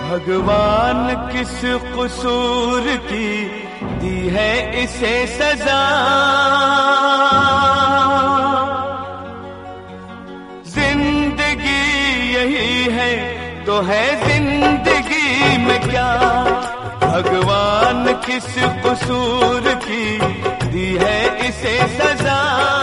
भगवान किस कसूर की दी है इसे सजा, जिंदगी यही है तो है जिंदगी में क्या, भगवान किस कसूर की दी है इसे सजा,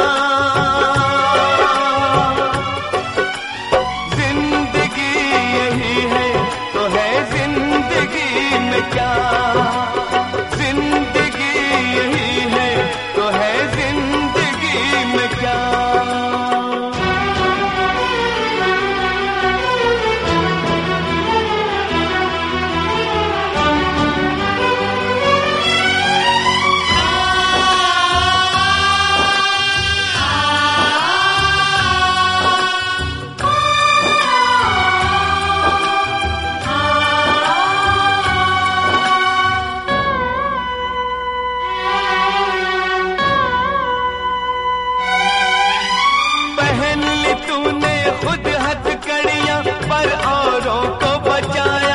तूने खुद हथकड़ियां पर औरों को बचाया,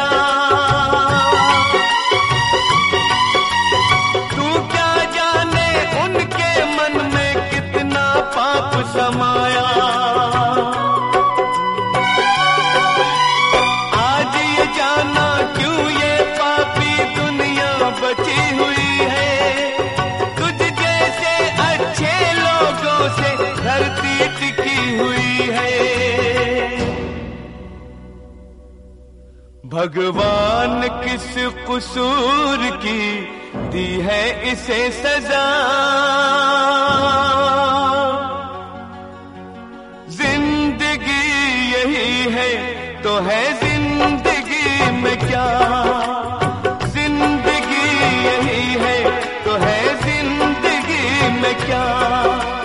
तू क्या जाने उनके मन में कितना पाप समाया, आज ये जाना क्यों ये पापी दुनिया बची हुई है, तुझ जैसे अच्छे लोगों से धरती टिकी हुई है, भगवान किस कसूर की दी है इसे सजा, जिंदगी यही है तो है जिंदगी में क्या, जिंदगी यही है तो है जिंदगी में क्या।